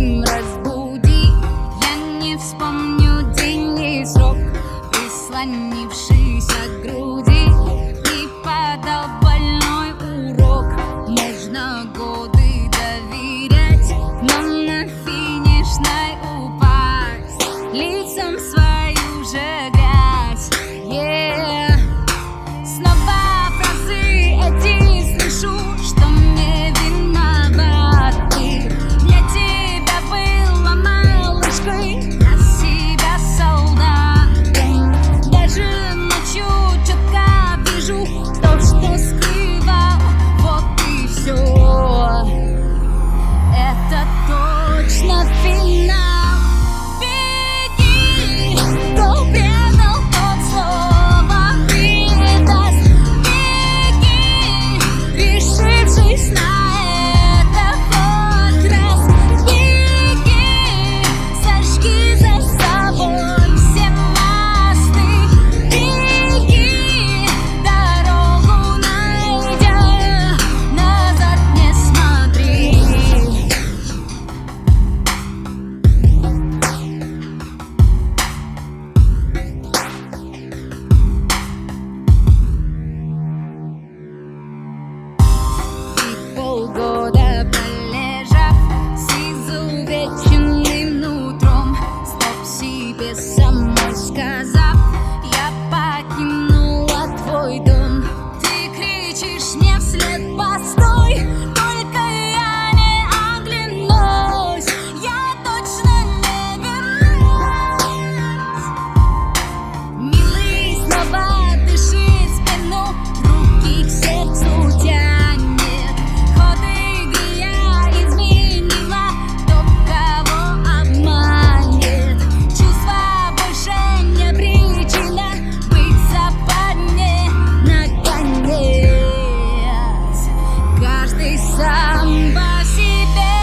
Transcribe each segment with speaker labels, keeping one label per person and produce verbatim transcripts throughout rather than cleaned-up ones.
Speaker 1: дым разбуди. Я не вспомню день и срок, прислонившийся к груди. Ты подал больной урок. Можно годы доверять, но на финишной упасть лицом свою же грязь. Yeah. Снова фразы эти слышу, что мне виноват ты. Для тебя была малышкой, для себя солдатом. Даже ночью четко вижу то, что скрывал. Вот и все. Это точно финал. Беги, кто предал, тот снова предаст. Беги, решившись на это хоть раз. Беги, сожги за собой все мосты. Беги, дорогу найдя, назад не смотри. Полгода пролежав с изувеченным нутром, стоп себе самой сказав, я покинула твой дом. Ты кричишь мне вслед: постой, только я не оглянусь, я точно не вернусь. Милый, снова дыши спину, руки к сердцу тянет. Ход игры я изменила, кто кого обманет. Чувства больше не причина быть западне. Наконец, каждый сам по себе.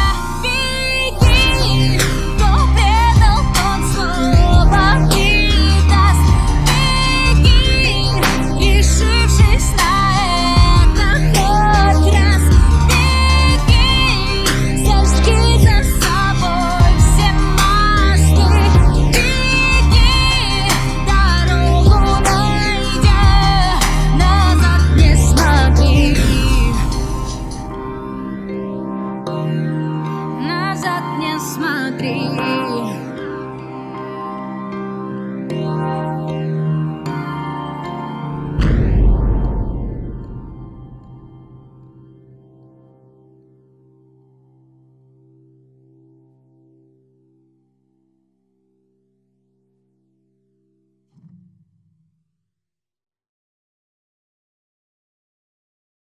Speaker 1: Беги, кто предал, тот снова предаст. Беги, решившись на это хоть раз. Беги, сожги за собой все мосты. Беги, дорогу найдя, назад не смотри. Назад не смотри.